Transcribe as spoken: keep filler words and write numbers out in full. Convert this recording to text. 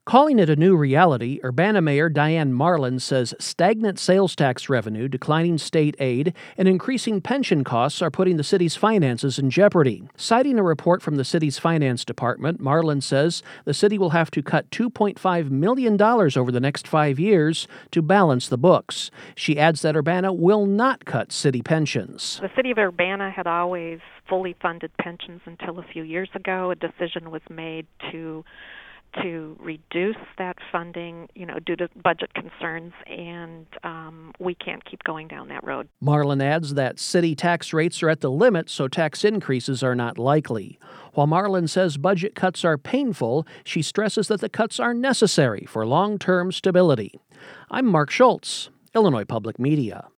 Calling it a new reality, Urbana Mayor Diane Marlin says stagnant sales tax revenue, declining state aid, and increasing pension costs are putting the city's finances in jeopardy. Citing a report from the city's finance department, Marlin says the city will have to cut two point five million dollars over the next five years to balance the books. She adds that Urbana will not cut city pensions. The city of Urbana had always fully funded pensions until a few years ago. A decision was made to to reduce that funding, you know, due to budget concerns, and um, we can't keep going down that road. Marlin adds that city tax rates are at the limit, so tax increases are not likely. While Marlin says budget cuts are painful, she stresses that the cuts are necessary for long-term stability. I'm Mark Schultz, Illinois Public Media.